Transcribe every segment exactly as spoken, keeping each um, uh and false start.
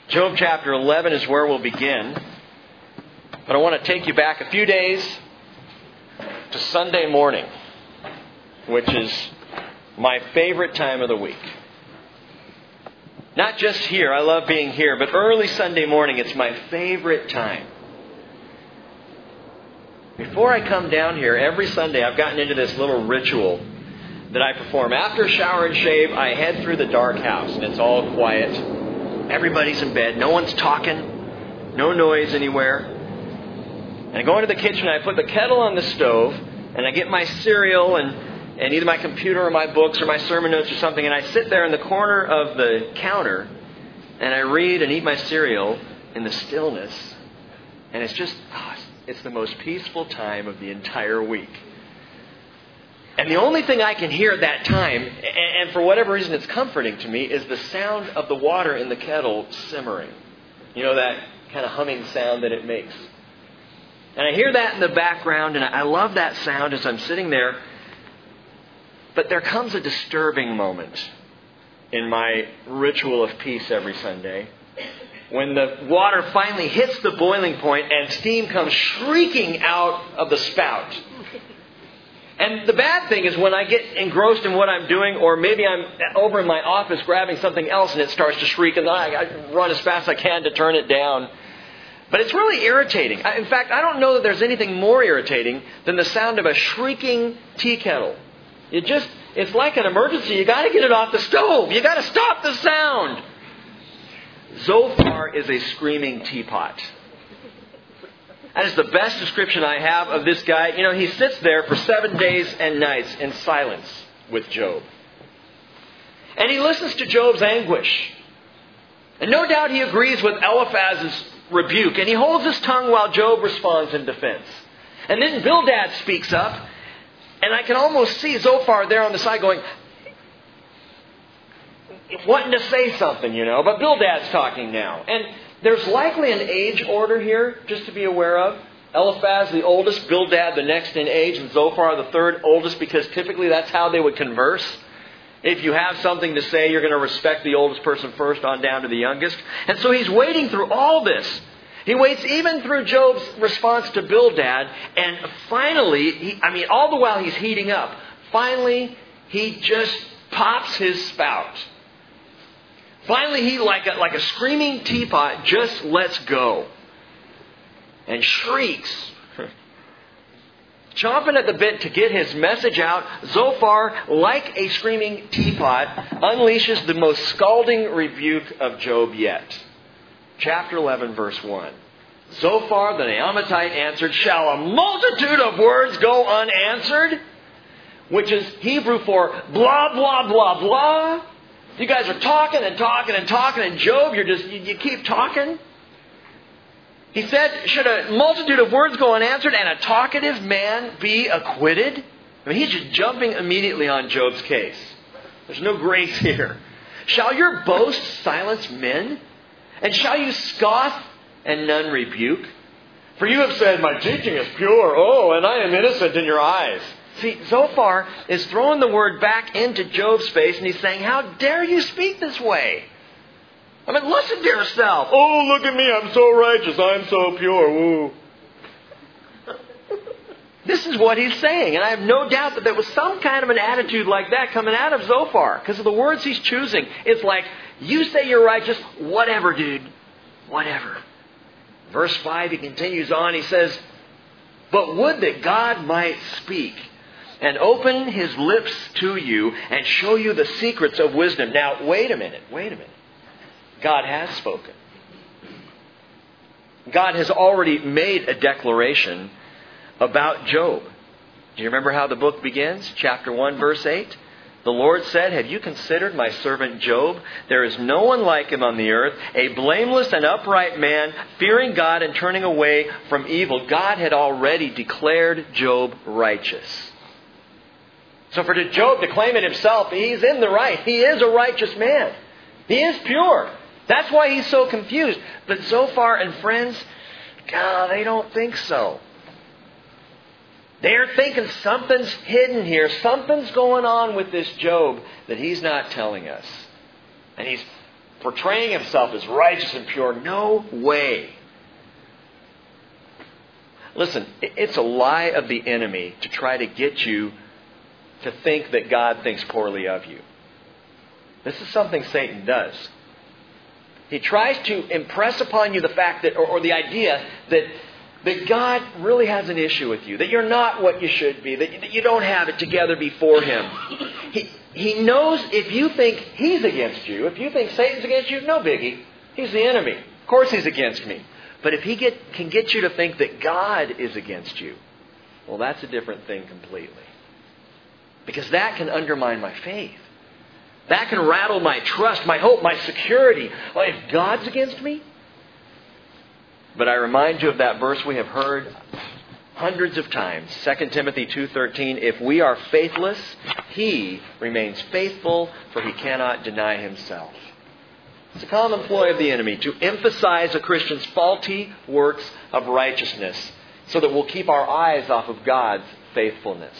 Job chapter eleven is where we'll begin. But I want to take you back a few days to Sunday morning, which is my favorite time of the week. Not just here, I love being here, but early Sunday morning, it's my favorite time. Before I come down here, every Sunday I've gotten into this little ritual that I perform. After shower and shave, I head through the dark house, and it's all quiet. Everybody's in bed. No one's talking. No noise anywhere. And I go into the kitchen, I put the kettle on the stove, and I get my cereal and, and either my computer or my books or my sermon notes or something, and I sit there in the corner of the counter, and I read and eat my cereal in the stillness. And it's just, oh, it's the most peaceful time of the entire week. And the only thing I can hear at that time, and for whatever reason it's comforting to me, is the sound of the water in the kettle simmering. You know, that kind of humming sound that it makes. And I hear that in the background, and I love that sound as I'm sitting there. But there comes a disturbing moment in my ritual of peace every Sunday, when the water finally hits the boiling point and steam comes shrieking out of the spout. And the bad thing is when I get engrossed in what I'm doing, or maybe I'm over in my office grabbing something else and it starts to shriek, and I, I run as fast as I can to turn it down. But it's really irritating. In fact, I don't know that there's anything more irritating than the sound of a shrieking tea kettle. It just, it's like an emergency. You got to get it off the stove. You got to stop the sound. Zophar is a screaming teapot. That is the best description I have of this guy. You know, he sits there for seven days and nights in silence with Job. And he listens to Job's anguish. And no doubt he agrees with Eliphaz's rebuke. And he holds his tongue while Job responds in defense. And then Bildad speaks up. And I can almost see Zophar there on the side going, wanting to say something, you know. But Bildad's talking now. And there's likely an age order here, just to be aware of. Eliphaz the oldest, Bildad the next in age, and Zophar the third oldest, because typically that's how they would converse. If you have something to say, you're going to respect the oldest person first on down to the youngest. And so he's waiting through all this. He waits even through Job's response to Bildad, and finally, he, I mean, all the while he's heating up, finally he just pops his spout. Finally, he, like a, like a screaming teapot, just lets go and shrieks, chomping at the bit to get his message out. Zophar, like a screaming teapot, unleashes the most scalding rebuke of Job yet. Chapter eleven, verse one. Zophar the Naamathite answered, "Shall a multitude of words go unanswered?" Which is Hebrew for blah, blah, blah, blah. You guys are talking and talking and talking, and Job, you're just, you, you keep talking. He said, should a multitude of words go unanswered and a talkative man be acquitted? I mean, he's just jumping immediately on Job's case. There's no grace here. Shall your boast silence men? And shall you scoff and none rebuke? For you have said, my teaching is pure, oh, and I am innocent in your eyes. See, Zophar is throwing the word back into Job's face, and he's saying, how dare you speak this way? I mean, listen to yourself. Oh, look at me, I'm so righteous, I'm so pure. Woo. This is what he's saying, and I have no doubt that there was some kind of an attitude like that coming out of Zophar, because of the words he's choosing. It's like, you say you're righteous, whatever, dude, whatever. Verse five, he continues on, he says, but would that God might speak and open His lips to you and show you the secrets of wisdom. Now, wait a minute, wait a minute. God has spoken. God has already made a declaration about Job. Do you remember how the book begins? Chapter one, verse eight. The Lord said, have you considered my servant Job? There is no one like him on the earth, a blameless and upright man, fearing God and turning away from evil. God had already declared Job righteous. So for Job to claim it himself, he's in the right. He is a righteous man. He is pure. That's why he's so confused. But Zophar and friends, God, they don't think so. They're thinking something's hidden here. Something's going on with this Job that he's not telling us. And he's portraying himself as righteous and pure. No way. Listen, it's a lie of the enemy to try to get you to think that God thinks poorly of you. This is something Satan does. He tries to impress upon you the fact that, or, or the idea that, that God really has an issue with you, that you're not what you should be, that, that you don't have it together before Him. He, he knows if you think He's against you, if you think Satan's against you, no biggie. He's the enemy. Of course He's against me. But if he get, can get you to think that God is against you, well, that's a different thing completely. Because that can undermine my faith. That can rattle my trust, my hope, my security. Well, if God's against me? But I remind you of that verse we have heard hundreds of times. Second Timothy two thirteen, if we are faithless, He remains faithful, for He cannot deny Himself. It's a common ploy of the enemy to emphasize a Christian's faulty works of righteousness so that we'll keep our eyes off of God's faithfulness.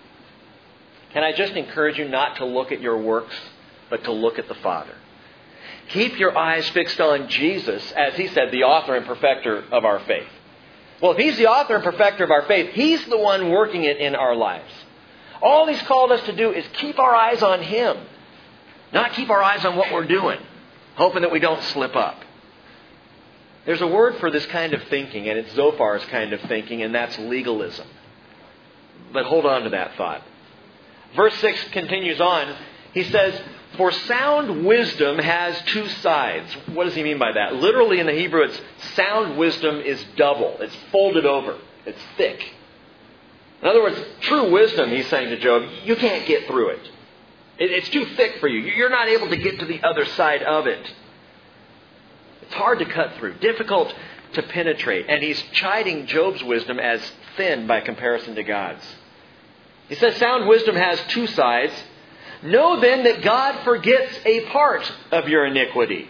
Can I just encourage you not to look at your works, but to look at the Father? Keep your eyes fixed on Jesus, as He said, the author and perfecter of our faith. Well, if He's the author and perfecter of our faith, He's the one working it in our lives. All He's called us to do is keep our eyes on Him, not keep our eyes on what we're doing, hoping that we don't slip up. There's a word for this kind of thinking, and it's Zophar's kind of thinking, and that's legalism. But hold on to that thought. Verse six continues on. He says, for sound wisdom has two sides. What does he mean by that? Literally in the Hebrew, it's sound wisdom is double. It's folded over. It's thick. In other words, true wisdom, he's saying to Job, you can't get through it. It's too thick for you. You're not able to get to the other side of it. It's hard to cut through. Difficult to penetrate. And he's chiding Job's wisdom as thin by comparison to God's. He says sound wisdom has two sides. Know then that God forgets a part of your iniquity.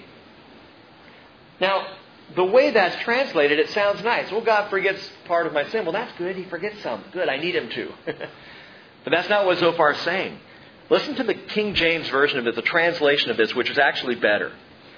Now, the way that's translated, it sounds nice. Well, God forgets part of my sin. Well, that's good. He forgets some. Good. I need Him to. But that's not what Zophar is saying. Listen to the King James Version of it, the translation of this, which is actually better.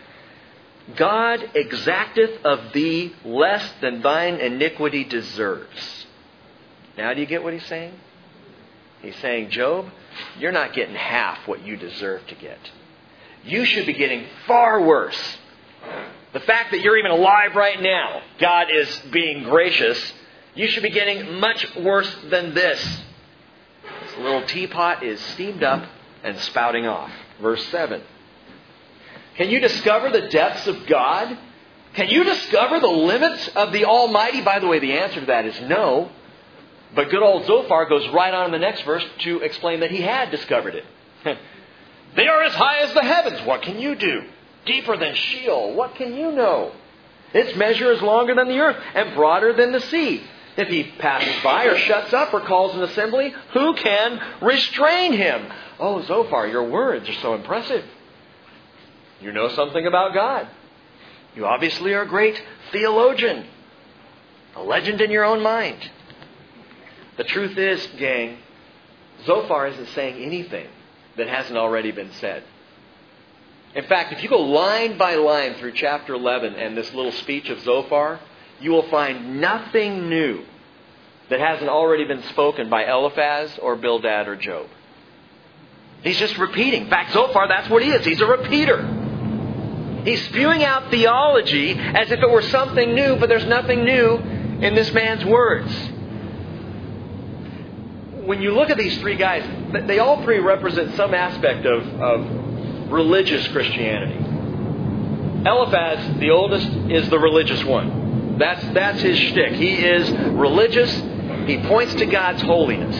God exacteth of thee less than thine iniquity deserves. Now do you get what he's saying? He's saying, Job, you're not getting half what you deserve to get. You should be getting far worse. The fact that you're even alive right now, God is being gracious. You should be getting much worse than this. This little teapot is steamed up and spouting off. Verse seven. Can you discover the depths of God? Can you discover the limits of the Almighty? By the way, the answer to that is no. But good old Zophar goes right on in the next verse to explain that he had discovered it. They are as high as the heavens. What can you do? Deeper than Sheol. What can you know? Its measure is longer than the earth and broader than the sea. If He passes by or shuts up or calls an assembly, who can restrain Him? Oh, Zophar, your words are so impressive. You know something about God. You obviously are a great theologian. A legend in your own mind. The truth is, gang, Zophar isn't saying anything that hasn't already been said. In fact, if you go line by line through chapter eleven and this little speech of Zophar, you will find nothing new that hasn't already been spoken by Eliphaz or Bildad or Job. He's just repeating. In fact, Zophar, that's what he is. He's a repeater. He's spewing out theology as if it were something new, but there's nothing new in this man's words. When you look at these three guys, they all three represent some aspect of, of religious Christianity. Eliphaz, the oldest, is the religious one. That's, that's his shtick. He is religious. He points to God's holiness.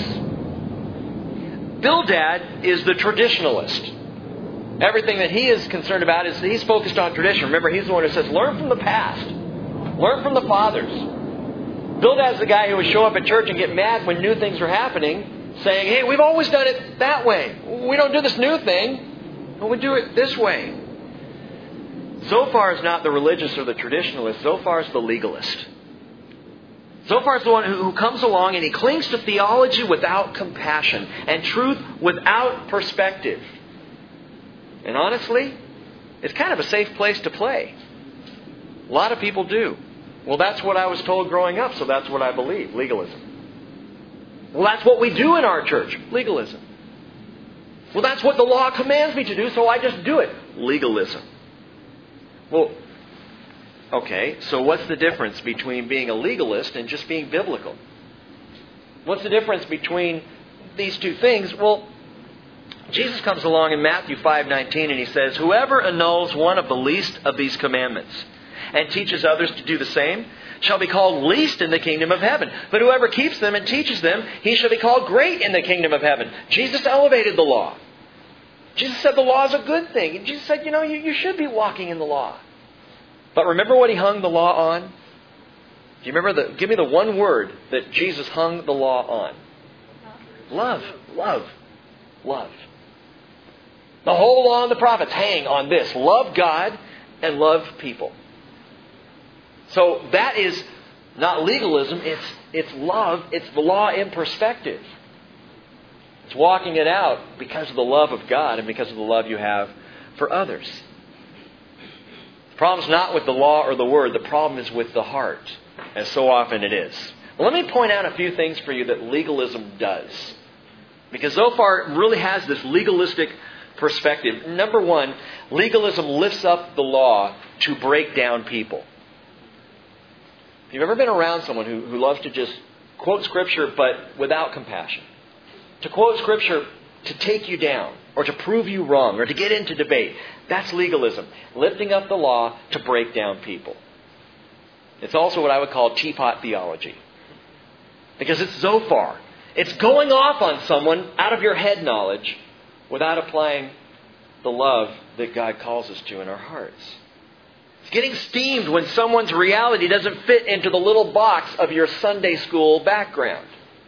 Bildad is the traditionalist. Everything that he is concerned about is he's focused on tradition. Remember, he's the one who says, learn from the past. Learn from the fathers. Bildad's the guy who would show up at church and get mad when new things were happening, saying, hey, we've always done it that way. We don't do this new thing. We do it this way. Zophar is not the religious or the traditionalist. Zophar is the legalist. Zophar is the one who comes along and he clings to theology without compassion and truth without perspective. And honestly, It's kind of a safe place to play. A lot of people do. Well, that's what I was told growing up, so that's what I believe. Legalism. Well, that's what we do in our church. Legalism. Well, that's what the law commands me to do, so I just do it. Legalism. Well, okay, so what's the difference between being a legalist and just being biblical? What's the difference between these two things? Well, Jesus comes along in Matthew five nineteen and He says, "Whoever annuls one of the least of these commandments and teaches others to do the same shall be called least in the kingdom of heaven. But whoever keeps them and teaches them, he shall be called great in the kingdom of heaven." Jesus elevated the law. Jesus said the law is a good thing. And Jesus said, you know, you, you should be walking in the law. But remember what He hung the law on? Do you remember the, give me the one word that Jesus hung the law on. Love. Love. Love. The whole law and the prophets hang on this. Love God and love people. So that is not legalism. It's, it's love. It's the law in perspective. It's walking it out because of the love of God and because of the love you have for others. The problem's not with the law or the word. The problem is with the heart, as so often it is. Well, let me point out a few things for you that legalism does. Because so far it really has this legalistic perspective. Number one, legalism lifts up the law to break down people. Have you ever been around someone who, who loves to just quote Scripture but without compassion? To quote Scripture to take you down or to prove you wrong or to get into debate. That's legalism. Lifting up the law to break down people. It's also what I would call teapot theology. Because it's so far. It's going off on someone out of your head knowledge without applying the love that God calls us to in our hearts. It's getting steamed when someone's reality doesn't fit into the little box of your Sunday school background.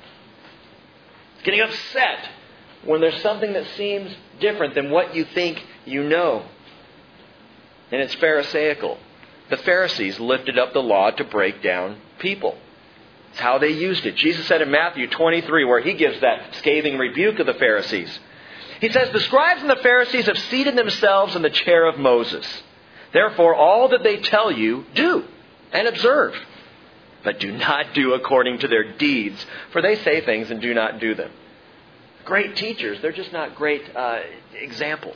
It's getting upset when there's something that seems different than what you think you know. And it's Pharisaical. The Pharisees lifted up the law to break down people. It's how they used it. Jesus said in Matthew twenty-three, where He gives that scathing rebuke of the Pharisees. He says, "The scribes and the Pharisees have seated themselves in the chair of Moses. Therefore, all that they tell you, do and observe. But do not do according to their deeds, for they say things and do not do them." Great teachers, they're just not great uh, examples.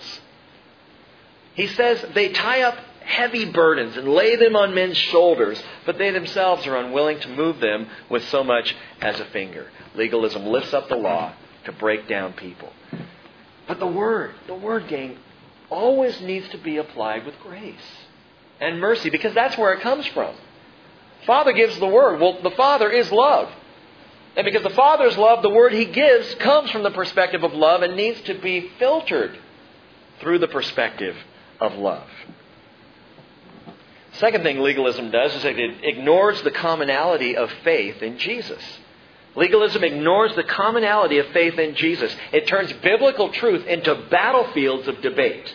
He says they tie up heavy burdens and lay them on men's shoulders, but they themselves are unwilling to move them with so much as a finger. Legalism lifts up the law to break down people. But the Word, the Word, gang, always needs to be applied with grace and mercy, because that's where it comes from. Father gives the Word. Well, the Father is love. And because the Father is love, the Word He gives comes from the perspective of love and needs to be filtered through the perspective of love. Second thing legalism does is that it ignores the commonality of faith in Jesus. Legalism ignores the commonality of faith in Jesus. It turns biblical truth into battlefields of debate.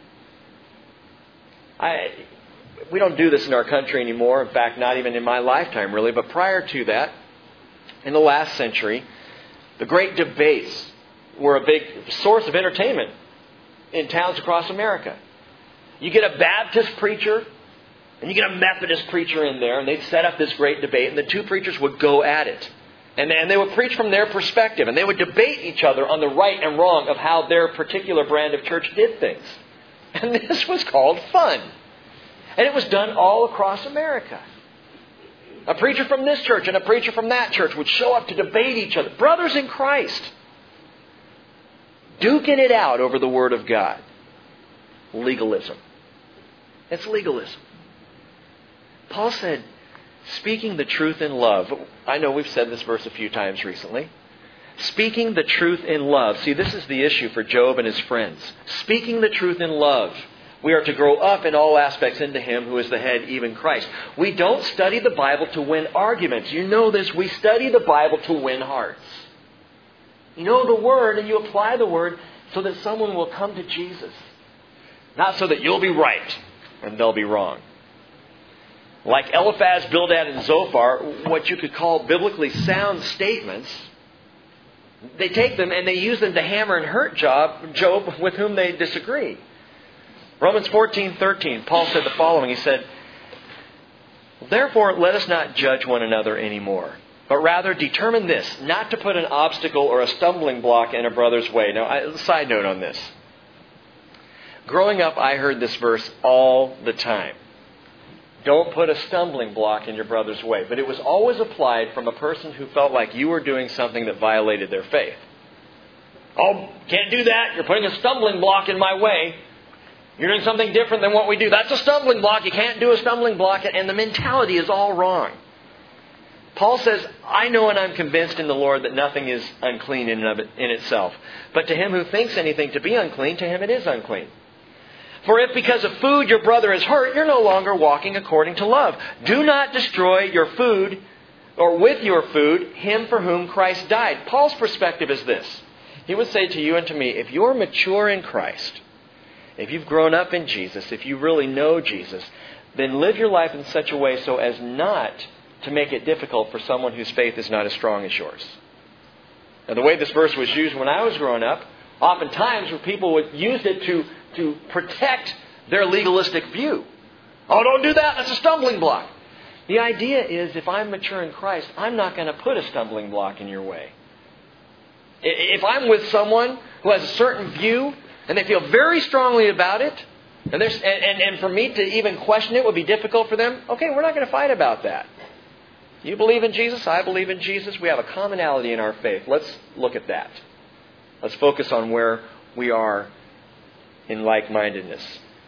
I, we don't do this in our country anymore. In fact, not even in my lifetime, really. But prior to that, in the last century, the great debates were a big source of entertainment in towns across America. You get a Baptist preacher and you get a Methodist preacher in there, and they'd set up this great debate, and the two preachers would go at it. And, and they would preach from their perspective, and they would debate each other on the right and wrong of how their particular brand of church did things. And this was called fun. And it was done all across America. A preacher from this church and a preacher from that church would show up to debate each other. Brothers in Christ. Duking it out over the Word of God. Legalism. It's legalism. Paul said, speaking the truth in love. I know we've said this verse a few times recently. Speaking the truth in love. See, this is the issue for Job and his friends. Speaking the truth in love. We are to grow up in all aspects into Him who is the head, even Christ. We don't study the Bible to win arguments. You know this. We study the Bible to win hearts. You know the Word and you apply the Word so that someone will come to Jesus. Not so that you'll be right and they'll be wrong. Like Eliphaz, Bildad, and Zophar, what you could call biblically sound statements, they take them and they use them to hammer and hurt Job, Job with whom they disagree. Romans fourteen thirteen, Paul said the following. He said, "Therefore, let us not judge one another anymore, but rather determine this, not to put an obstacle or a stumbling block in a brother's way." Now, I, side note on this. Growing up, I heard this verse all the time. Don't put a stumbling block in your brother's way. But it was always applied from a person who felt like you were doing something that violated their faith. "Oh, can't do that. You're putting a stumbling block in my way. You're doing something different than what we do. That's a stumbling block. You can't do a stumbling block." And the mentality is all wrong. Paul says, "I know and I'm convinced in the Lord that nothing is unclean in and of it, in itself. But to him who thinks anything to be unclean, to him it is unclean. For if because of food your brother is hurt, you're no longer walking according to love. Do not destroy your food, or with your food, him for whom Christ died." Paul's perspective is this. He would say to you and to me, if you're mature in Christ, if you've grown up in Jesus, if you really know Jesus, then live your life in such a way so as not to make it difficult for someone whose faith is not as strong as yours. Now, the way this verse was used when I was growing up, oftentimes people would use it to, to protect their legalistic view. "Oh, don't do that. That's a stumbling block." The idea is, if I'm mature in Christ, I'm not going to put a stumbling block in your way. If I'm with someone who has a certain view, and they feel very strongly about it, and, there's, and, and, and for me to even question it would be difficult for them, okay, we're not going to fight about that. You believe in Jesus, I believe in Jesus, we have a commonality in our faith. Let's look at that. Let's focus on where we are in like-mindedness.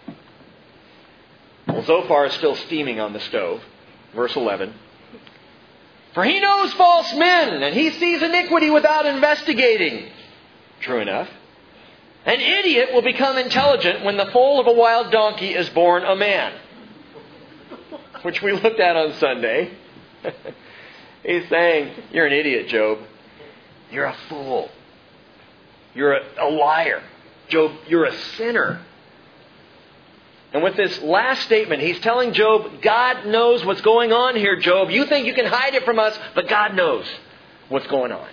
Well, Zophar is still steaming on the stove. Verse eleven. "For he knows false men, and he sees iniquity without investigating." True enough. "An idiot will become intelligent when the foal of a wild donkey is born a man." Which we looked at on Sunday. He's saying, you're an idiot, Job. You're a fool. You're a, a liar. Job, you're a sinner. And with this last statement, he's telling Job, God knows what's going on here, Job. You think you can hide it from us, but God knows what's going on.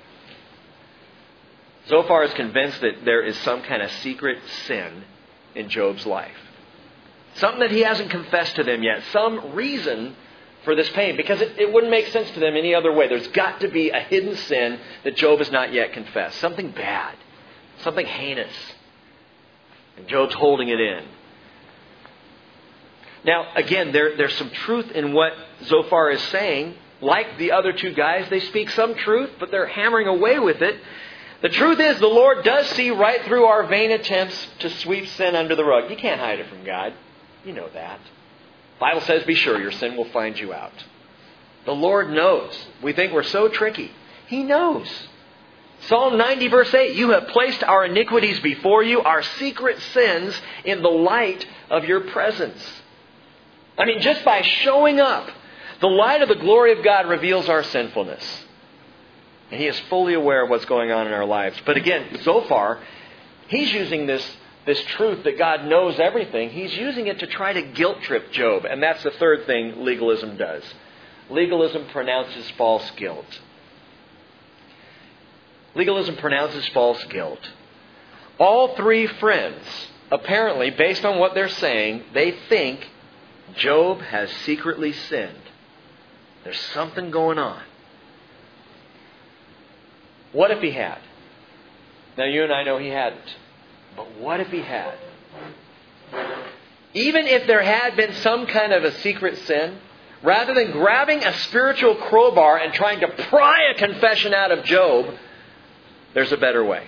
Zophar is convinced that there is some kind of secret sin in Job's life. Something that he hasn't confessed to them yet. Some reason for this pain. Because it, it wouldn't make sense to them any other way. There's got to be a hidden sin that Job has not yet confessed. Something bad. Something heinous. And Job's holding it in. Now, again, there, there's some truth in what Zophar is saying. Like the other two guys, they speak some truth, but they're hammering away with it. The truth is, the Lord does see right through our vain attempts to sweep sin under the rug. You can't hide it from God. You know that. The Bible says, be sure your sin will find you out. The Lord knows. We think we're so tricky. He knows. Psalm ninety verse eight, you have placed our iniquities before you, our secret sins in the light of your presence. I mean, just by showing up, the light of the glory of God reveals our sinfulness. And He is fully aware of what's going on in our lives. But again, Zophar, he's using this, this truth that God knows everything. He's using it to try to guilt trip Job. And that's the third thing legalism does. Legalism pronounces false guilt. Legalism pronounces false guilt. All three friends, apparently, based on what they're saying, they think Job has secretly sinned. There's something going on. What if he had? Now, you and I know he hadn't. But what if he had? Even if there had been some kind of a secret sin, rather than grabbing a spiritual crowbar and trying to pry a confession out of Job, there's a better way.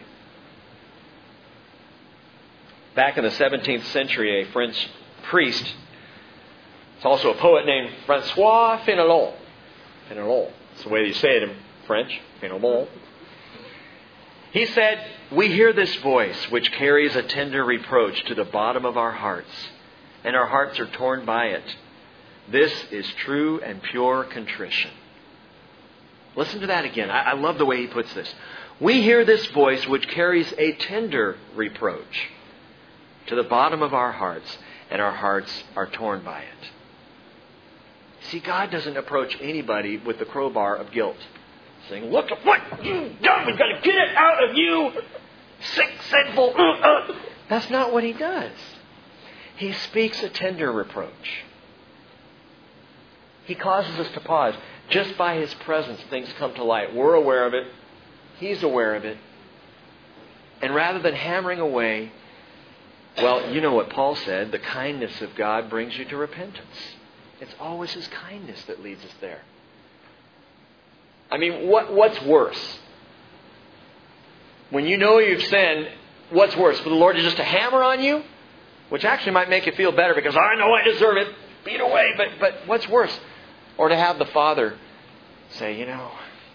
Back in the seventeenth century, a French priest, it's also a poet named François Fénelon. Fénelon. That's the way you say it in French. Fénelon. He said, we hear this voice which carries a tender reproach to the bottom of our hearts, and our hearts are torn by it. This is true and pure contrition. Listen to that again. I, I love the way he puts this. We hear this voice which carries a tender reproach to the bottom of our hearts, and our hearts are torn by it. See, God doesn't approach anybody with the crowbar of guilt, saying, look at what you've done. We've got to get it out of you. Sick, sinful. Uh, uh. That's not what He does. He speaks a tender reproach. He causes us to pause. Just by His presence, things come to light. We're aware of it. He's aware of it. And rather than hammering away, well, you know what Paul said, the kindness of God brings you to repentance. It's always His kindness that leads us there. I mean, what, what's worse? When you know you've sinned, what's worse? For the Lord to just to hammer on you? Which actually might make you feel better because I know I deserve it. Beat away. But, but what's worse? Or to have the Father say, you know,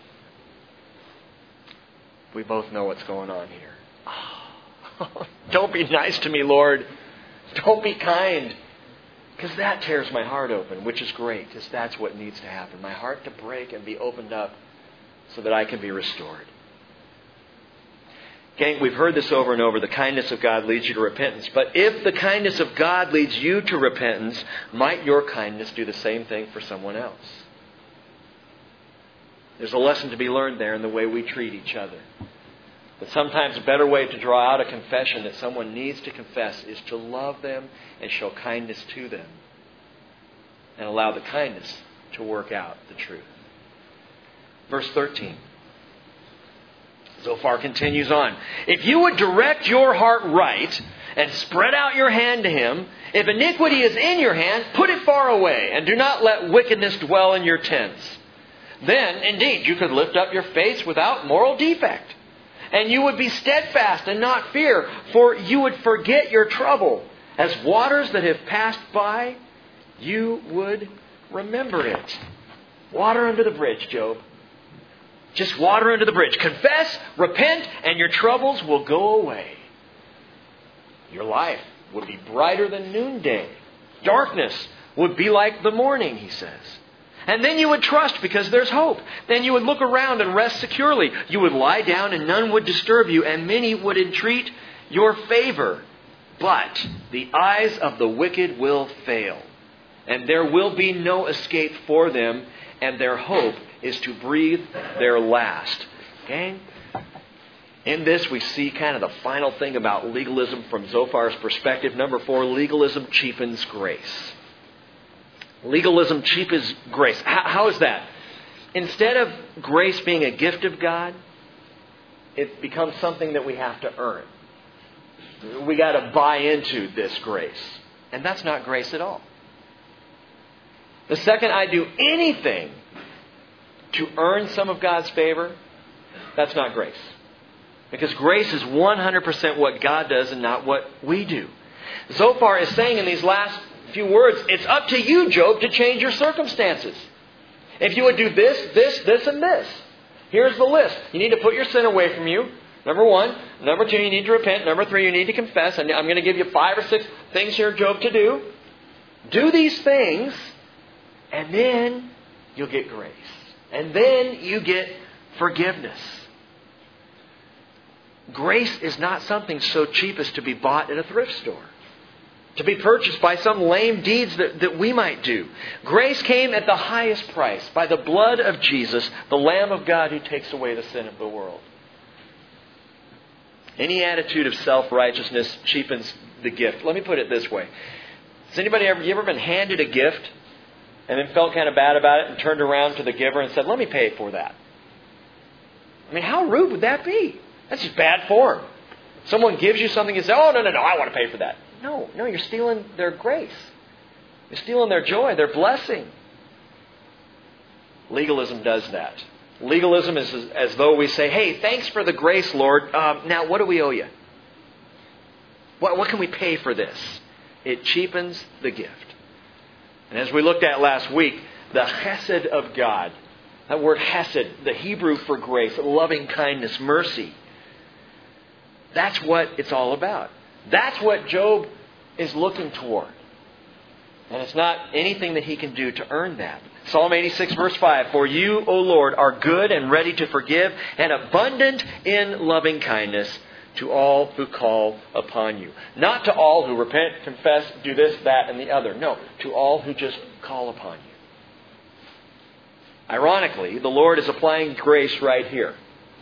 we both know what's going on here. Oh, don't be nice to me, Lord. Don't be kind. Because that tears my heart open, which is great, because that's what needs to happen. My heart to break and be opened up so that I can be restored. Gang, we've heard this over and over. The kindness of God leads you to repentance. But if the kindness of God leads you to repentance, might your kindness do the same thing for someone else? There's a lesson to be learned there in the way we treat each other. But sometimes a better way to draw out a confession that someone needs to confess is to love them and show kindness to them. And allow the kindness to work out the truth. Verse thirteen. Zophar continues on. If you would direct your heart right and spread out your hand to Him, if iniquity is in your hand, put it far away and do not let wickedness dwell in your tents. Then, indeed, you could lift up your face without moral defect. And you would be steadfast and not fear, for you would forget your trouble. As waters that have passed by, you would remember it. Water under the bridge, Job. Just water under the bridge. Confess, repent, and your troubles will go away. Your life would be brighter than noonday. Darkness would be like the morning, he says. And then you would trust because there's hope. Then you would look around and rest securely. You would lie down and none would disturb you, and many would entreat your favor. But the eyes of the wicked will fail, and there will be no escape for them, and their hope is to breathe their last. Okay? In this we see kind of the final thing about legalism from Zophar's perspective. Number four, legalism cheapens grace. Legalism cheapens grace. How, how is that? Instead of grace being a gift of God, it becomes something that we have to earn. We got to buy into this grace. And that's not grace at all. The second I do anything to earn some of God's favor, that's not grace. Because grace is one hundred percent what God does and not what we do. Zophar is saying in these last few words, it's up to you, Job, to change your circumstances. If you would do this, this, this, and this. Here's the list. You need to put your sin away from you. Number one. Number two, you need to repent. Number three, you need to confess. And I'm going to give you five or six things here, Job, to do. Do these things, and then you'll get grace. And then you get forgiveness. Grace is not something so cheap as to be bought at a thrift store. To be purchased by some lame deeds that, that we might do. Grace came at the highest price by the blood of Jesus, the Lamb of God who takes away the sin of the world. Any attitude of self-righteousness cheapens the gift. Let me put it this way. Has anybody ever, you ever been handed a gift and then felt kind of bad about it and turned around to the giver and said, let me pay for that? I mean, how rude would that be? That's just bad form. Someone gives you something and says, oh, no, no, no, I want to pay for that. No, no, you're stealing their grace. You're stealing their joy, their blessing. Legalism does that. Legalism is as, as though we say, hey, thanks for the grace, Lord. Um, now, what do we owe you? What, what can we pay for this? It cheapens the gift. And as we looked at last week, the chesed of God, that word chesed, the Hebrew for grace, loving kindness, mercy, that's what it's all about. That's what Job is looking toward. And it's not anything that he can do to earn that. Psalm eighty-six verse five, for you, O Lord, are good and ready to forgive and abundant in loving kindness to all who call upon you. Not to all who repent, confess, do this, that, and the other. No, to all who just call upon you. Ironically, the Lord is applying grace right here.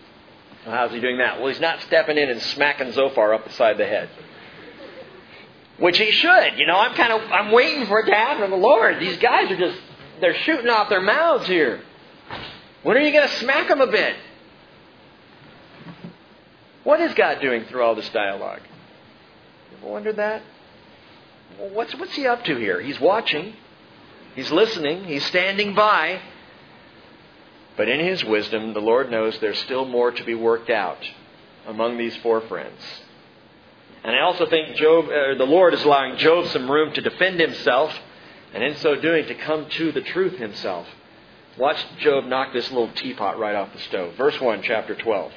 Well, how's he doing that? Well, he's not stepping in and smacking Zophar up beside the head. Which he should. You know, I'm kind of, I'm waiting for it to happen from the Lord. These guys are just, they're shooting off their mouths here. When are you going to smack them a bit? What is God doing through all this dialogue? You ever wondered that? Well, what's, what's he up to here? He's watching. He's listening. He's standing by. But in His wisdom, the Lord knows there's still more to be worked out among these four friends. And I also think Job, uh, the Lord is allowing Job some room to defend himself, and in so doing to come to the truth himself. Watch Job knock this little teapot right off the stove. Verse one, chapter twelve.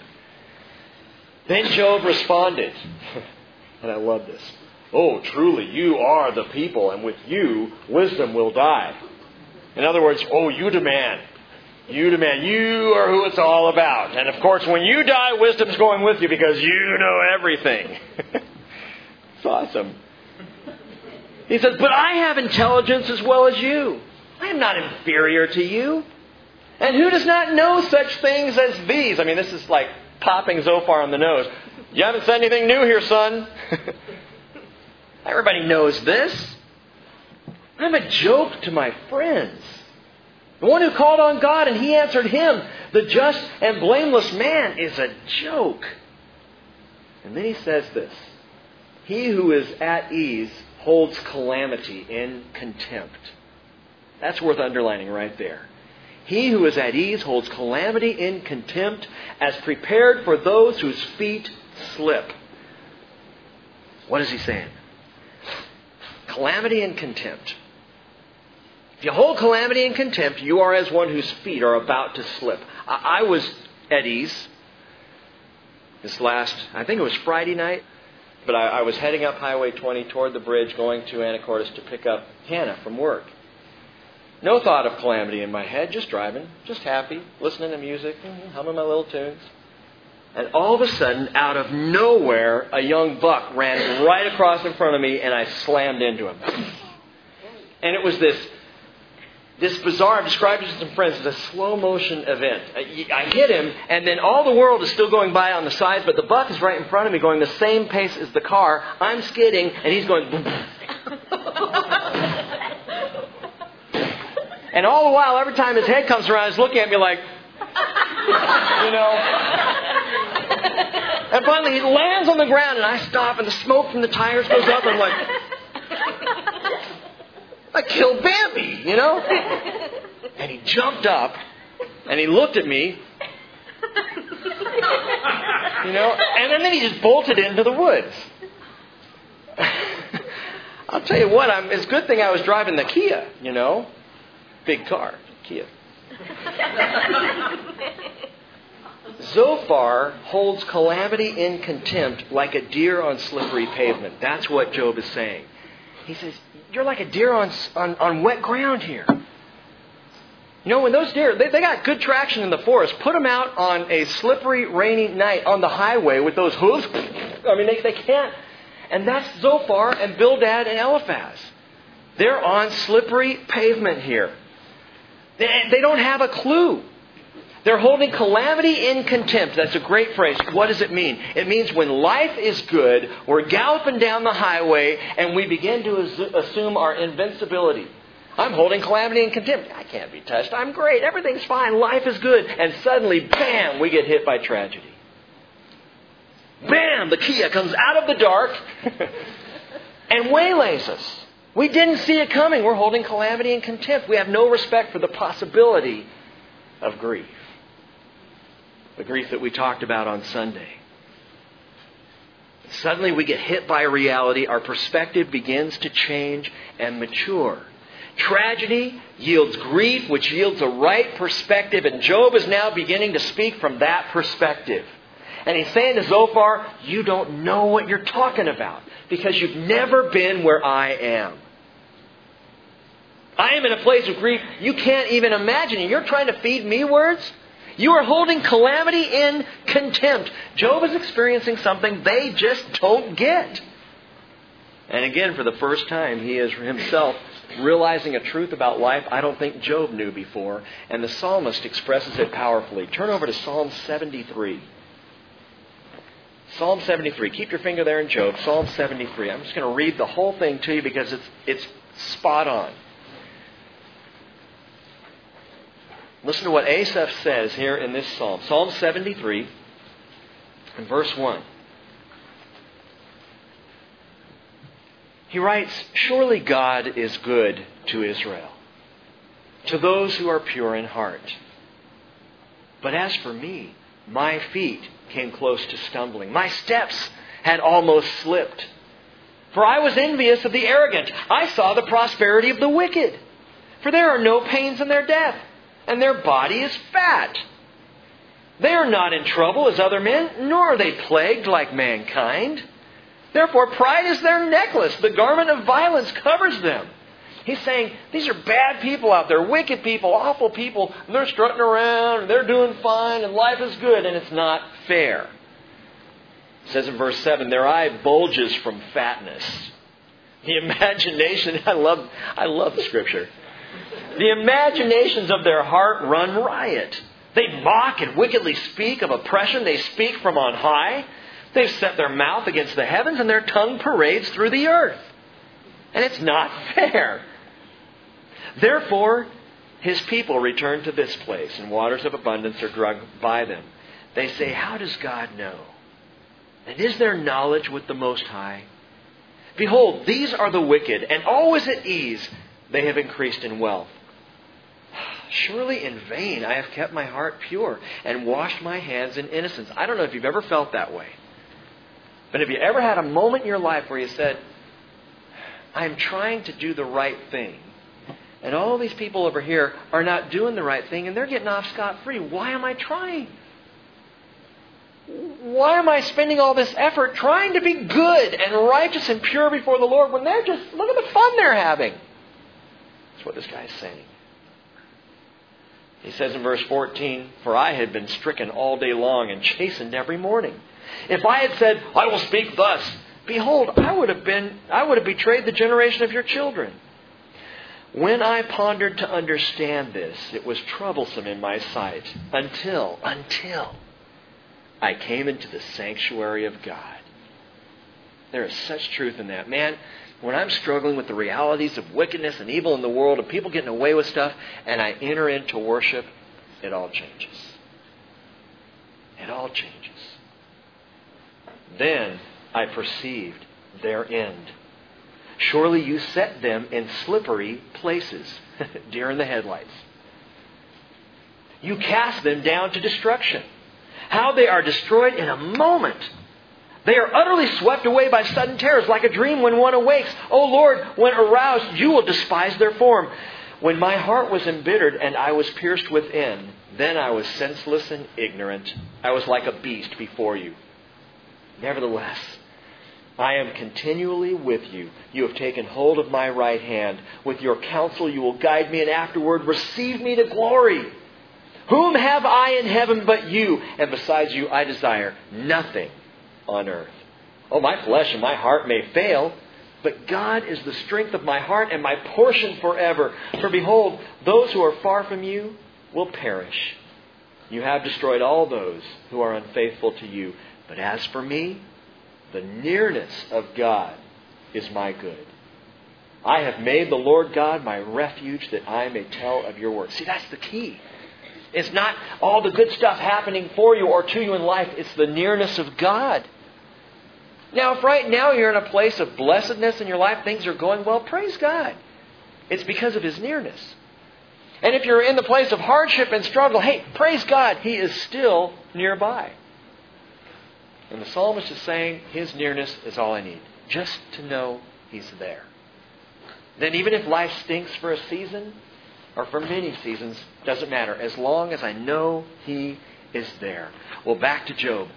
Then Job responded, and I love this. Oh, truly, you are the people, and with you, wisdom will die. In other words, oh, you demand. You demand. You are who it's all about. And of course, when you die, wisdom's going with you because you know everything. It's awesome. He says, but I have intelligence as well as you. I am not inferior to you. And who does not know such things as these? I mean, this is like popping Zophar on the nose. You haven't said anything new here, son. Everybody knows this. I'm a joke to my friends. The one who called on God and He answered him, the just and blameless man, is a joke. And then he says this. He who is at ease holds calamity in contempt. That's worth underlining right there. He who is at ease holds calamity in contempt, as prepared for those whose feet slip. What is he saying? Calamity and contempt. If you hold calamity and contempt, you are as one whose feet are about to slip. I, I was at ease this last, I think it was Friday night, but I, I was heading up Highway twenty toward the bridge going to Anacortes to pick up Hannah from work. No thought of calamity in my head, just driving, just happy, listening to music, humming my little tunes. And all of a sudden, out of nowhere, a young buck ran right across in front of me and I slammed into him. And it was this This bizarre, I've described it to some friends, as a slow motion event. I hit him, and then all the world is still going by on the sides, but the buck is right in front of me going the same pace as the car. I'm skidding, and he's going... And all the while, every time his head comes around, he's looking at me like... You know... And finally, he lands on the ground, and I stop, and the smoke from the tires goes up, and I'm like... I killed Bambi, you know? And he jumped up and he looked at me, you know, and then he just bolted into the woods. I'll tell you what, I'm, it's a good thing I was driving the Kia, you know? Big car, Kia. Zophar holds calamity in contempt like a deer on slippery pavement. That's what Job is saying. He says, you're like a deer on, on, on wet ground here. You know, when those deer, they, they got good traction in the forest. Put them out on a slippery, rainy night on the highway with those hooves. I mean, they, they can't. And that's Zophar and Bildad and Eliphaz. They're on slippery pavement here. They, they don't have a clue. They're holding calamity in contempt. That's a great phrase. What does it mean? It means when life is good, we're galloping down the highway and we begin to assume our invincibility. I'm holding calamity in contempt. I can't be touched. I'm great. Everything's fine. Life is good. And suddenly, bam, we get hit by tragedy. Bam, the Kia comes out of the dark and waylays us. We didn't see it coming. We're holding calamity in contempt. We have no respect for the possibility of grief. The grief that we talked about on Sunday. Suddenly we get hit by reality. Our perspective begins to change and mature. Tragedy yields grief, which yields a right perspective. And Job is now beginning to speak from that perspective. And he's saying to Zophar, you don't know what you're talking about because you've never been where I am. I am in a place of grief you can't even imagine. And you're trying to feed me words? You are holding calamity in contempt. Job is experiencing something they just don't get. And again, for the first time, he is himself realizing a truth about life I don't think Job knew before. And the psalmist expresses it powerfully. Turn over to Psalm seventy-three. Psalm seventy-three. Keep your finger there in Job. Psalm seventy-three. I'm just going to read the whole thing to you because it's it's spot on. Listen to what Asaph says here in this psalm. Psalm seventy-three, and verse one. He writes, "Surely God is good to Israel, to those who are pure in heart. But as for me, my feet came close to stumbling. My steps had almost slipped. For I was envious of the arrogant. I saw the prosperity of the wicked. For there are no pains in their death, and their body is fat. They are not in trouble as other men, nor are they plagued like mankind. Therefore pride is their necklace. The garment of violence covers them." He's saying, these are bad people out there, wicked people, awful people, and they're strutting around, and they're doing fine, and life is good, and it's not fair. It says in verse seven, "Their eye bulges from fatness." The imagination, I love, I love the Scripture. "The imaginations of their heart run riot. They mock and wickedly speak of oppression. They speak from on high. They've set their mouth against the heavens, and their tongue parades through the earth. And it's not fair. Therefore, His people return to this place, and waters of abundance are drunk by them. They say, 'How does God know? And is there knowledge with the Most High? Behold, these are the wicked, and always at ease they have increased in wealth. Surely in vain I have kept my heart pure and washed my hands in innocence.'" I don't know if you've ever felt that way. But have you ever had a moment in your life where you said, "I'm trying to do the right thing, and all these people over here are not doing the right thing, and they're getting off scot-free. Why am I trying? Why am I spending all this effort trying to be good and righteous and pure before the Lord when they're just, look at the fun they're having?" That's what this guy is saying. He says in verse fourteen, "For I had been stricken all day long and chastened every morning. If I had said, 'I will speak thus,' behold, I would have been, I would have betrayed the generation of your children. When I pondered to understand this, it was troublesome in my sight until, until I came into the sanctuary of God." There is such truth in that. Man, when I'm struggling with the realities of wickedness and evil in the world and people getting away with stuff, and I enter into worship, it all changes. It all changes. Then I perceived their end. Surely you set them in slippery places, deer in the headlights. You cast them down to destruction. How they are destroyed in a moment. They are utterly swept away by sudden terrors, like a dream when one awakes. O Lord, when aroused, you will despise their form. When my heart was embittered and I was pierced within, then I was senseless and ignorant. I was like a beast before you. Nevertheless, I am continually with you. You have taken hold of my right hand. With your counsel you will guide me, and afterward receive me to glory. Whom have I in heaven but you? And besides you I desire nothing on earth. Oh, my flesh and my heart may fail, but God is the strength of my heart and my portion forever. For behold, those who are far from you will perish. You have destroyed all those who are unfaithful to you. But as for me, the nearness of God is my good. I have made the Lord God my refuge, that I may tell of your works. See, that's the key. It's not all the good stuff happening for you or to you in life. It's the nearness of God. Now, if right now you're in a place of blessedness in your life, things are going well, praise God. It's because of His nearness. And if you're in the place of hardship and struggle, hey, praise God, He is still nearby. And the psalmist is saying, His nearness is all I need. Just to know He's there. Then even if life stinks for a season, or for many seasons, doesn't matter. As long as I know He is there. Well, back to Job.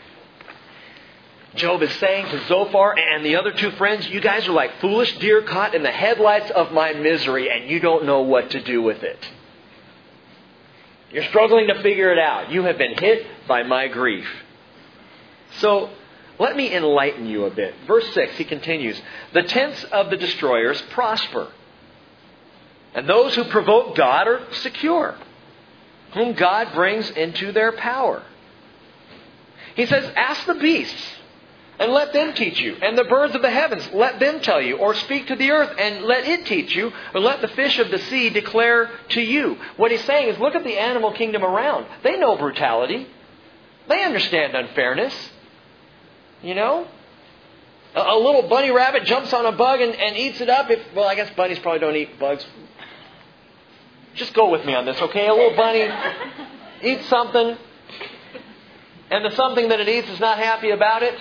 Job is saying to Zophar and the other two friends, you guys are like foolish deer caught in the headlights of my misery, and you don't know what to do with it. You're struggling to figure it out. You have been hit by my grief. So, let me enlighten you a bit. Verse six, he continues, the tents of the destroyers prosper, and those who provoke God are secure, whom God brings into their power. He says, ask the beasts, and let them teach you. And the birds of the heavens, let them tell you. Or speak to the earth, and let it teach you. Or let the fish of the sea declare to you. What he's saying is, look at the animal kingdom around. They know brutality. They understand unfairness. You know? A, a little bunny rabbit jumps on a bug and, and eats it up. If, well, I guess bunnies probably don't eat bugs. Just go with me on this, okay? A little bunny eats something, and the something that it eats is not happy about it.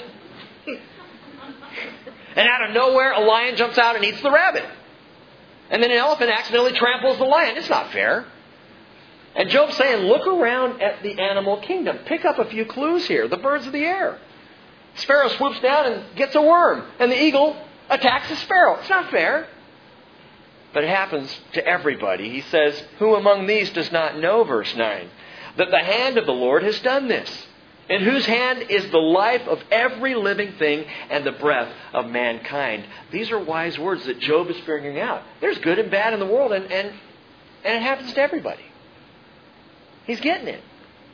And out of nowhere, a lion jumps out and eats the rabbit. And then an elephant accidentally tramples the lion. It's not fair. And Job's saying, look around at the animal kingdom. Pick up a few clues here. The birds of the air. Sparrow swoops down and gets a worm. And the eagle attacks the sparrow. It's not fair. But it happens to everybody. He says, who among these does not know, verse nine, that the hand of the Lord has done this? In whose hand is the life of every living thing and the breath of mankind? These are wise words that Job is figuring out. There's good and bad in the world, and, and, and it happens to everybody. He's getting it.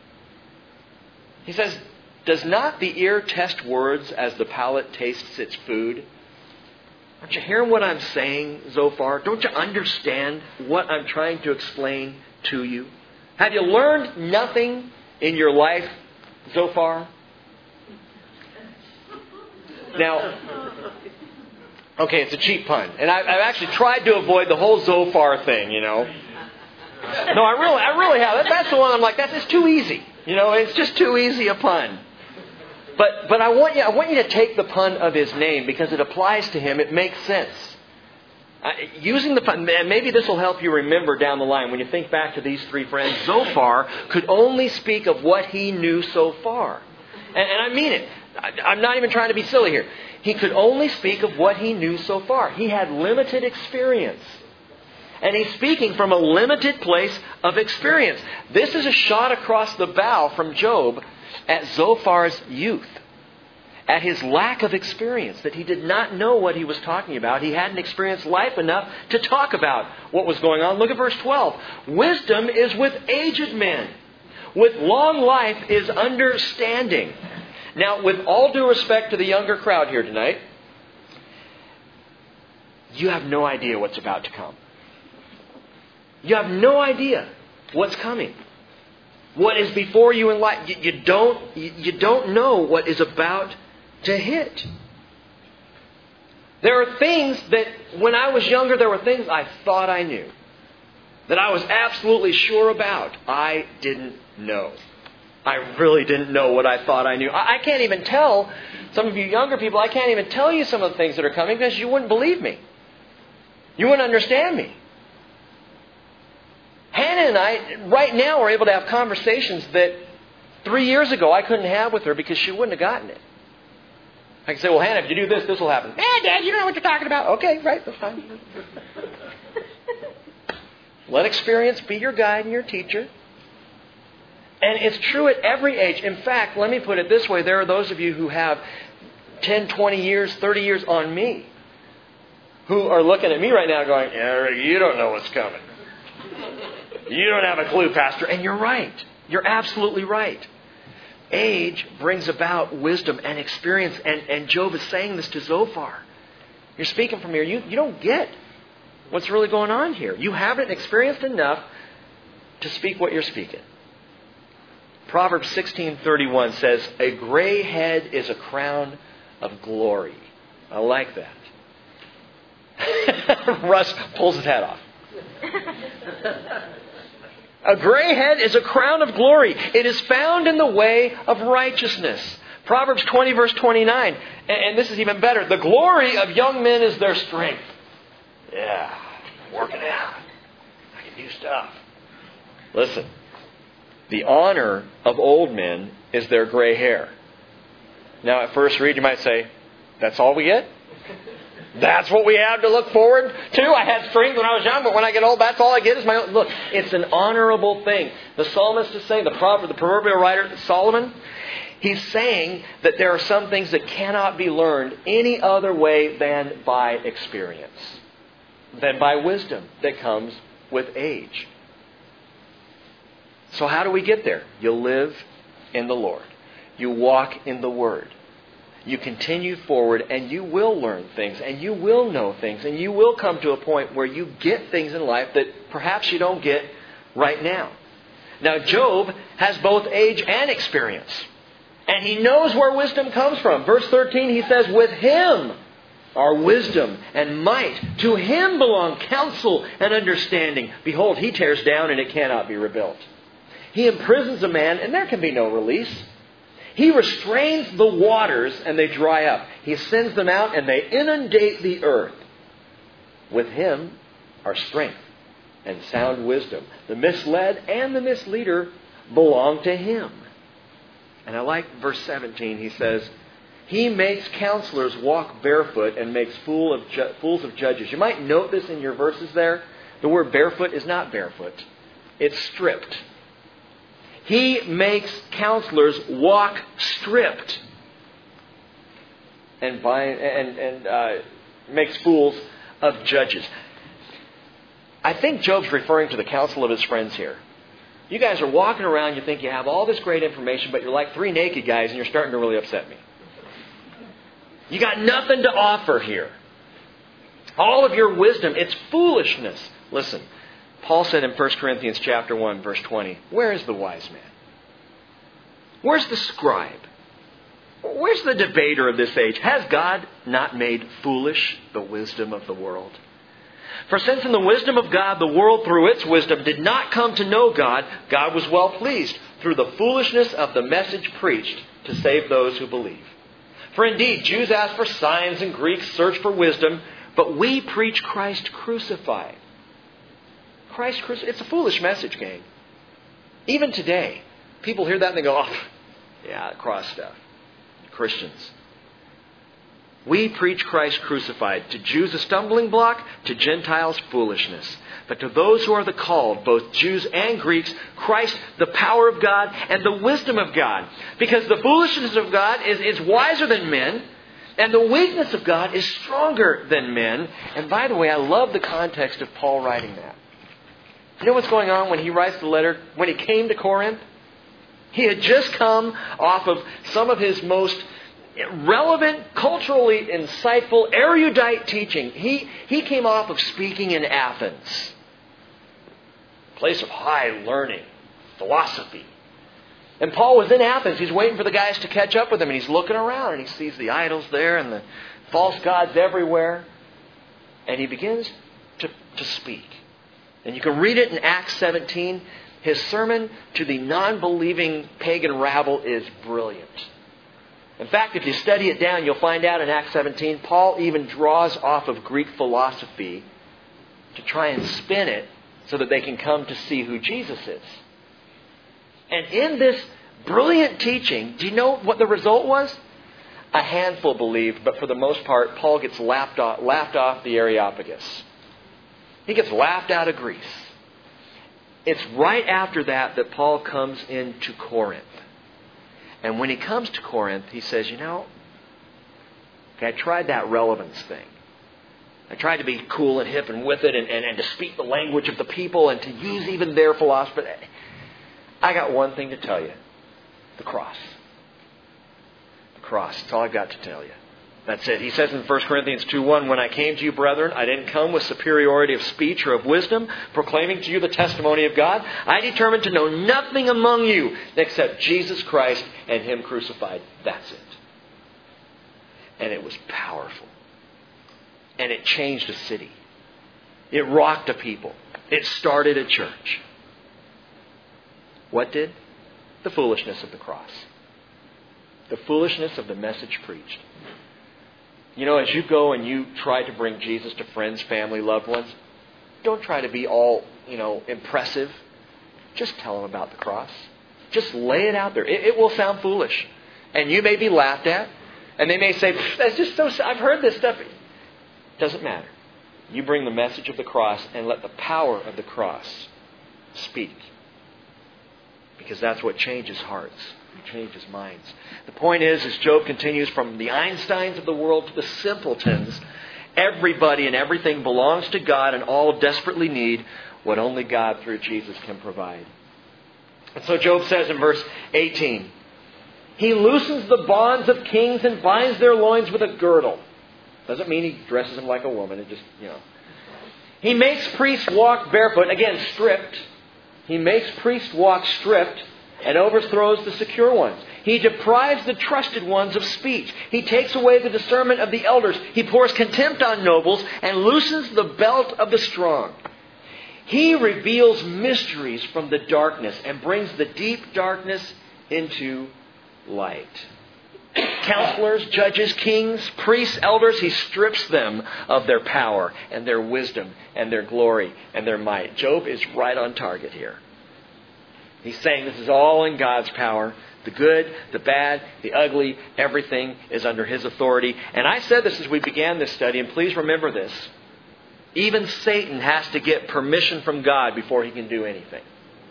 He says, does not the ear test words as the palate tastes its food? Aren't you hearing what I'm saying, Zophar? Don't you understand what I'm trying to explain to you? Have you learned nothing in your life, Zophar? Now, okay, it's a cheap pun. And I, I've actually tried to avoid the whole Zophar thing, you know. No, I really, I really have. That, that's the one I'm like, that's it's too easy. You know, it's just too easy a pun. But but I want you I want you to take the pun of his name because it applies to him. It makes sense. Uh, using the pun, and maybe this will help you remember down the line when you think back to these three friends. Zophar could only speak of what he knew so far. And, and I mean it. I, I'm not even trying to be silly here. He could only speak of what he knew so far. He had limited experience. And he's speaking from a limited place of experience. This is a shot across the bow from Job at Zophar's youth, at his lack of experience, that he did not know what he was talking about. He hadn't experienced life enough to talk about what was going on. Look at verse twelve. Wisdom is with aged men. With long life is understanding. Now, with all due respect to the younger crowd here tonight, you have no idea what's about to come. You have no idea what's coming. What is before you in life. You, you don't, you, you don't know what is about to hit. There are things that, when I was younger, there were things I thought I knew. That I was absolutely sure about. I didn't know. I really didn't know what I thought I knew. I, I can't even tell, some of you younger people, I can't even tell you some of the things that are coming because you wouldn't believe me. You wouldn't understand me. Hannah and I, right now, are able to have conversations that three years ago I couldn't have with her because she wouldn't have gotten it. I can say, well, Hannah, if you do this, this will happen. Eh, Dad, you don't know what you're talking about. Okay, right, that's fine. Let experience be your guide and your teacher. And it's true at every age. In fact, let me put it this way. There are those of you who have ten, twenty years, thirty years on me who are looking at me right now going, Eric, you don't know what's coming. You don't have a clue, Pastor. And you're right. You're absolutely right. Age brings about wisdom and experience. And, and Job is saying this to Zophar. You're speaking from here. You, you don't get what's really going on here. You haven't experienced enough to speak what you're speaking. Proverbs sixteen thirty-one says, a gray head is a crown of glory. I like that. Russ pulls his hat off. A gray head is a crown of glory. It is found in the way of righteousness. Proverbs twenty verse twenty-nine. And this is even better. The glory of young men is their strength. Yeah, I'm working out. I can do stuff. Listen. The honor of old men is their gray hair. Now at first read you might say, that's all we get? That's what we have to look forward to? I had strength when I was young, but when I get old, that's all I get is my own. Look, it's an honorable thing. The psalmist is saying, the proverb, the proverbial writer, Solomon, he's saying that there are some things that cannot be learned any other way than by experience, than by wisdom that comes with age. So how do we get there? You live in the Lord. You walk in the Word. You continue forward and you will learn things and you will know things and you will come to a point where you get things in life that perhaps you don't get right now. Now, Job has both age and experience. And he knows where wisdom comes from. Verse thirteen, he says, with Him are wisdom and might. To Him belong counsel and understanding. Behold, He tears down and it cannot be rebuilt. He imprisons a man and there can be no release. He restrains the waters and they dry up. He sends them out and they inundate the earth. With Him are strength and sound wisdom. The misled and the misleader belong to Him. And I like verse seventeen. He says, He makes counselors walk barefoot and makes fool of ju- fools of judges. You might note this in your verses there. The word barefoot is not barefoot. It's stripped. He makes counselors walk stripped and bind, and, and uh, makes fools of judges. I think Job's referring to the counsel of his friends here. You guys are walking around, you think you have all this great information, but you're like three naked guys and you're starting to really upset me. You got nothing to offer here. All of your wisdom, it's foolishness. Listen. Paul said in First Corinthians chapter one, verse twenty, where is the wise man? Where's the scribe? Where's the debater of this age? Has God not made foolish the wisdom of the world? For since in the wisdom of God, the world through its wisdom did not come to know God, God was well pleased through the foolishness of the message preached to save those who believe. For indeed, Jews ask for signs and Greeks search for wisdom, but we preach Christ crucified. Christ crucified. It's a foolish message, gang. Even today, people hear that and they go, oh, yeah, cross stuff. Christians. We preach Christ crucified. To Jews a stumbling block, to Gentiles foolishness. But to those who are the called, both Jews and Greeks, Christ, the power of God and the wisdom of God. Because the foolishness of God is, is wiser than men, and the weakness of God is stronger than men. And by the way, I love the context of Paul writing that. You know what's going on when he writes the letter? When he came to Corinth, he had just come off of some of his most relevant, culturally insightful, erudite teaching. He, he came off of speaking in Athens, a place of high learning, philosophy. And Paul was in Athens. He's waiting for the guys to catch up with him, and he's looking around, and he sees the idols there and the false gods everywhere. And he begins to, to speak. And you can read it in Acts seventeen. His sermon to the non-believing pagan rabble is brilliant. In fact, if you study it down, you'll find out in Acts seventeen, Paul even draws off of Greek philosophy to try and spin it so that they can come to see who Jesus is. And in this brilliant teaching, do you know what the result was? A handful believed, but for the most part, Paul gets laughed off, laughed off the Areopagus. He gets laughed out of Greece. It's right after that that Paul comes into Corinth. And when he comes to Corinth, he says, you know, I tried that relevance thing. I tried to be cool and hip and with it and, and, and to speak the language of the people and to use even their philosophy. I got one thing to tell you. The cross. The cross. That's all I've got to tell you. That's it. He says in First Corinthians two one, when I came to you, brethren, I didn't come with superiority of speech or of wisdom, proclaiming to you the testimony of God. I determined to know nothing among you except Jesus Christ and Him crucified. That's it. And it was powerful. And it changed a city. It rocked a people. It started a church. What did? The foolishness of the cross. The foolishness of the message preached. You know, as you go and you try to bring Jesus to friends, family, loved ones, don't try to be all, you know, impressive. Just tell them about the cross. Just lay it out there. It, it will sound foolish. And you may be laughed at. And they may say, that's just so, I've heard this stuff. It doesn't matter. You bring the message of the cross and let the power of the cross speak. Because that's what changes hearts. It changes minds. The point is, as Job continues from the Einsteins of the world to the simpletons, everybody and everything belongs to God and all desperately need what only God through Jesus can provide. And so Job says in verse eighteen, He loosens the bonds of kings and binds their loins with a girdle. Doesn't mean he dresses them like a woman. It just, you know. He makes priests walk barefoot. Again, stripped. He makes priests walk stripped and overthrows the secure ones. He deprives the trusted ones of speech. He takes away the discernment of the elders. He pours contempt on nobles and loosens the belt of the strong. He reveals mysteries from the darkness and brings the deep darkness into light. Counselors, judges, kings, priests, elders, He strips them of their power and their wisdom and their glory and their might. Job is right on target here. He's saying this is all in God's power. The good, the bad, the ugly, everything is under His authority. And I said this as we began this study, and please remember this. Even Satan has to get permission from God before he can do anything.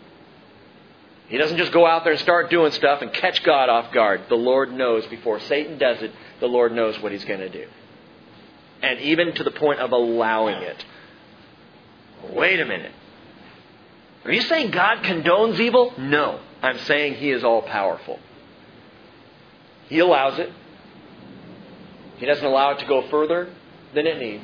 He doesn't just go out there and start doing stuff and catch God off guard. The Lord knows before Satan does it, the Lord knows what He's going to do. And even to the point of allowing it. Wait a minute. Are you saying God condones evil? No. I'm saying He is all-powerful. He allows it. He doesn't allow it to go further than it needs.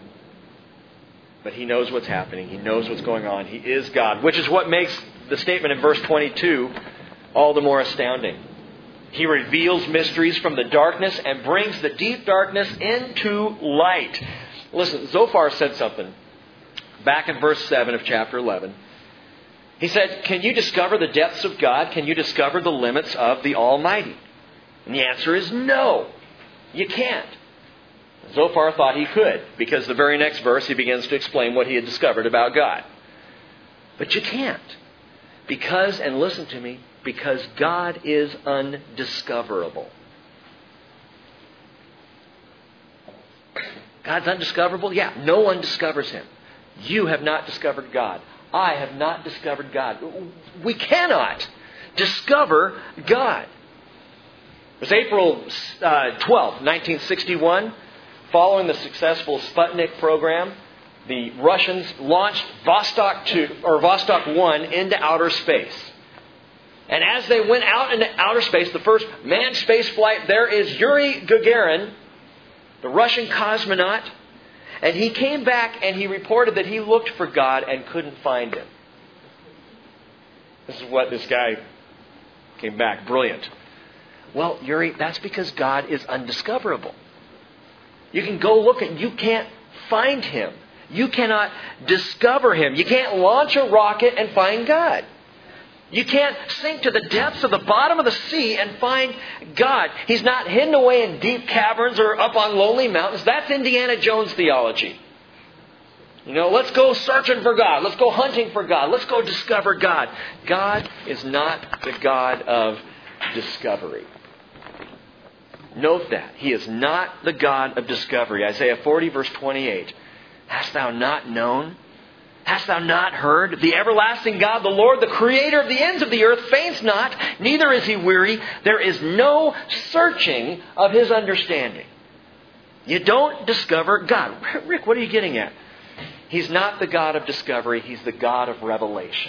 But He knows what's happening. He knows what's going on. He is God. Which is what makes the statement in verse twenty-two all the more astounding. He reveals mysteries from the darkness and brings the deep darkness into light. Listen, Zophar said something back in verse seven of chapter eleven. He said, can you discover the depths of God? Can you discover the limits of the Almighty? And the answer is no. You can't. Zophar thought he could, because the very next verse he begins to explain what he had discovered about God. But you can't. Because, and listen to me, because God is undiscoverable. God's undiscoverable? Yeah, no one discovers Him. You have not discovered God. I have not discovered God. We cannot discover God. It was April twelfth, nineteen sixty-one. Following the successful Sputnik program, the Russians launched Vostok two or Vostok one into outer space. And as they went out into outer space, the first manned space flight, there is Yuri Gagarin, the Russian cosmonaut. And he came back and he reported that he looked for God and couldn't find Him. This is what this guy came back. Brilliant. Well, Yuri, that's because God is undiscoverable. You can go look and you can't find Him. You cannot discover Him. You can't launch a rocket and find God. You can't sink to the depths of the bottom of the sea and find God. He's not hidden away in deep caverns or up on lonely mountains. That's Indiana Jones theology. You know, let's go searching for God. Let's go hunting for God. Let's go discover God. God is not the God of discovery. Note that. He is not the God of discovery. Isaiah forty verse twenty-eight. Hast thou not known? Hast thou not heard? The everlasting God, the Lord, the Creator of the ends of the earth, faints not, neither is He weary. There is no searching of His understanding. You don't discover God. Rick, what are you getting at? He's not the God of discovery. He's the God of revelation.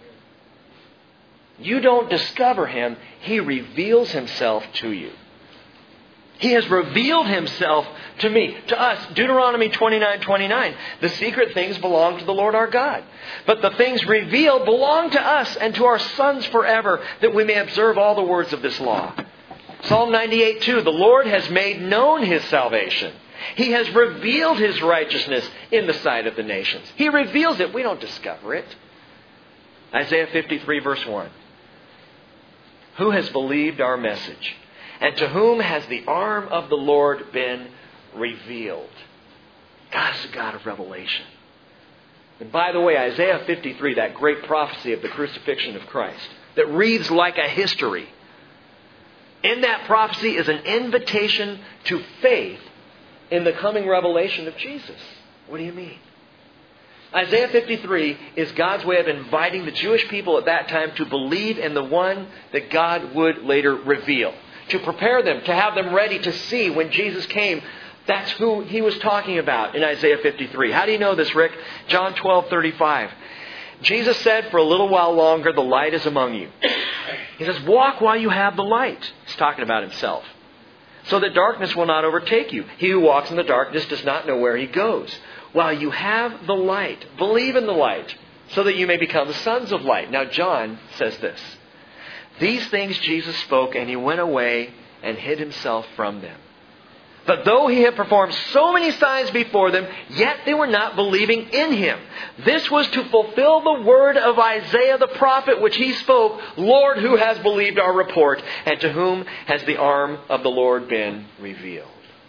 You don't discover Him. He reveals Himself to you. He has revealed Himself to me, to us. Deuteronomy twenty-nine twenty-nine. The secret things belong to the Lord our God. But the things revealed belong to us and to our sons forever, that we may observe all the words of this law. Psalm ninety-eight two. The Lord has made known His salvation. He has revealed His righteousness in the sight of the nations. He reveals it. We don't discover it. Isaiah fifty-three verse one. Who has believed our message? And to whom has the arm of the Lord been revealed? God is a God of revelation. And by the way, Isaiah fifty-three, that great prophecy of the crucifixion of Christ, that reads like a history. In that prophecy is an invitation to faith in the coming revelation of Jesus. What do you mean? Isaiah fifty-three is God's way of inviting the Jewish people at that time to believe in the one that God would later reveal. To prepare them, to have them ready to see when Jesus came. That's who He was talking about in Isaiah fifty-three. How do you know this, Rick? John twelve thirty-five. Jesus said, for a little while longer, the light is among you. He says, walk while you have the light. He's talking about himself. So that darkness will not overtake you. He who walks in the darkness does not know where he goes. While you have the light, believe in the light, so that you may become sons of light. Now John says this. These things Jesus spoke, and he went away and hid himself from them. But though he had performed so many signs before them, yet they were not believing in him. This was to fulfill the word of Isaiah the prophet, which he spoke, Lord, who has believed our report, and to whom has the arm of the Lord been revealed?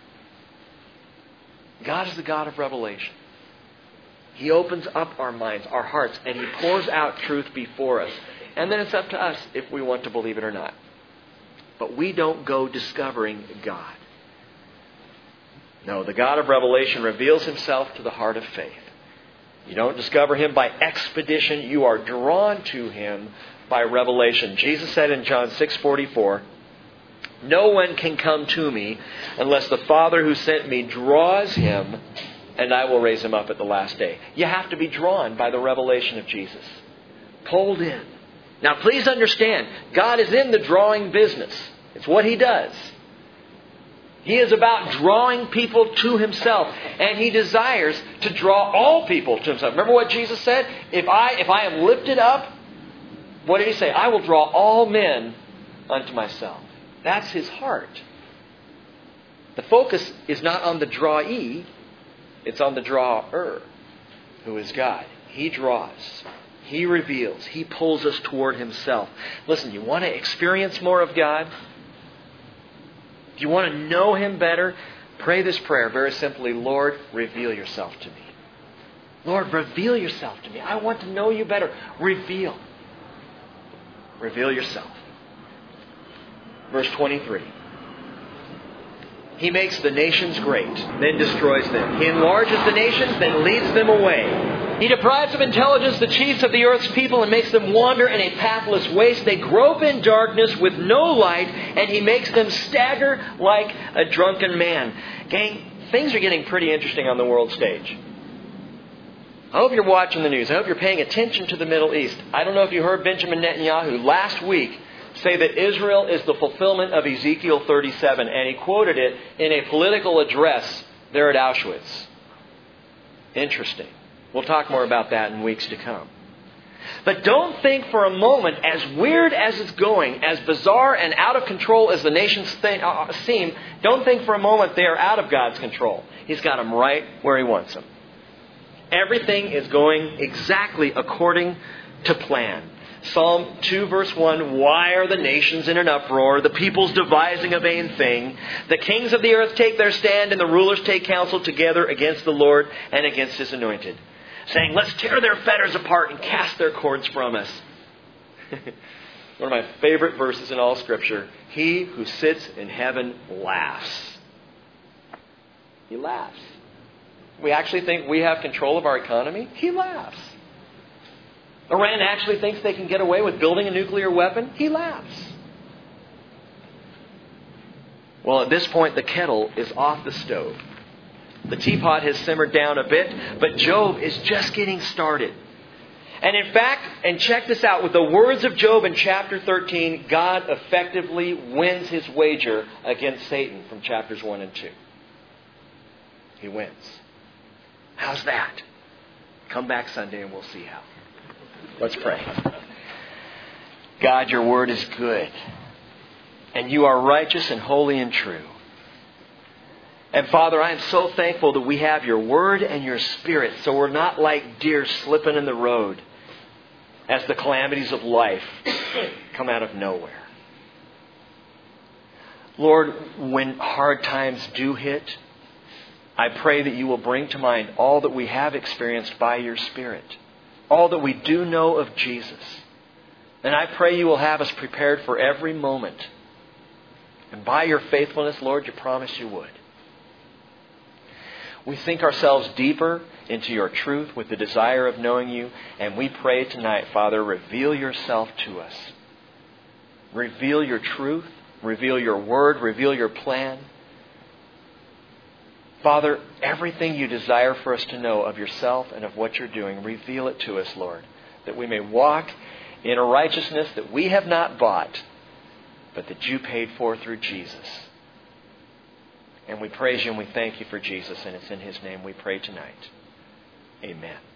God is the God of revelation. He opens up our minds, our hearts, and He pours out truth before us. And then it's up to us if we want to believe it or not. But we don't go discovering God. No, the God of revelation reveals Himself to the heart of faith. You don't discover Him by expedition. You are drawn to Him by revelation. Jesus said in John six forty-four, no one can come to me unless the Father who sent me draws him, and I will raise him up at the last day. You have to be drawn by the revelation of Jesus. Pulled in. Now please understand, God is in the drawing business. It's what He does. He is about drawing people to Himself. And He desires to draw all people to Himself. Remember what Jesus said? If I, if I am lifted up, what did He say? I will draw all men unto myself. That's His heart. The focus is not on the drawee. It's on the drawer, who is God. He draws. He reveals. He pulls us toward Himself. Listen, you want to experience more of God? Do you want to know Him better? Pray this prayer very simply. Lord, reveal Yourself to me. Lord, reveal Yourself to me. I want to know You better. Reveal. Reveal Yourself. Verse twenty-three. He makes the nations great, then destroys them. He enlarges the nations, then leads them away. He deprives of intelligence the chiefs of the earth's people and makes them wander in a pathless waste. They grope in darkness with no light, and He makes them stagger like a drunken man. Gang, things are getting pretty interesting on the world stage. I hope you're watching the news. I hope you're paying attention to the Middle East. I don't know if you heard Benjamin Netanyahu last week say that Israel is the fulfillment of Ezekiel thirty-seven, and he quoted it in a political address there at Auschwitz. Interesting. We'll talk more about that in weeks to come. But don't think for a moment, as weird as it's going, as bizarre and out of control as the nations th- uh, seem, don't think for a moment they are out of God's control. He's got them right where He wants them. Everything is going exactly according to plan. Psalm two verse one, why are the nations in an uproar? The peoples devising a vain thing. The kings of the earth take their stand, and the rulers take counsel together against the Lord and against His anointed, saying, let's tear their fetters apart and cast their cords from us. One of my favorite verses in all Scripture. He who sits in heaven laughs. He laughs. We actually think we have control of our economy? He laughs. Iran actually thinks they can get away with building a nuclear weapon? He laughs. Well, at this point, the kettle is off the stove. The teapot has simmered down a bit, but Job is just getting started. And in fact, and check this out, with the words of Job in chapter thirteen, God effectively wins His wager against Satan from chapters one and two. He wins. How's that? Come back Sunday and we'll see how. Let's pray. God, Your word is good. And You are righteous and holy and true. And Father, I am so thankful that we have Your word and Your Spirit, so we're not like deer slipping in the road as the calamities of life come out of nowhere. Lord, when hard times do hit, I pray that You will bring to mind all that we have experienced by Your Spirit. All that we do know of Jesus. And I pray You will have us prepared for every moment. And by Your faithfulness, Lord, You promised You would. We sink ourselves deeper into Your truth with the desire of knowing You. And we pray tonight, Father, reveal Yourself to us. Reveal Your truth. Reveal Your word. Reveal Your plan. Father, everything You desire for us to know of Yourself and of what You're doing, reveal it to us, Lord, that we may walk in a righteousness that we have not bought, but that you paid for through Jesus. And we praise you and we thank you for Jesus, and it's in His name we pray tonight. Amen.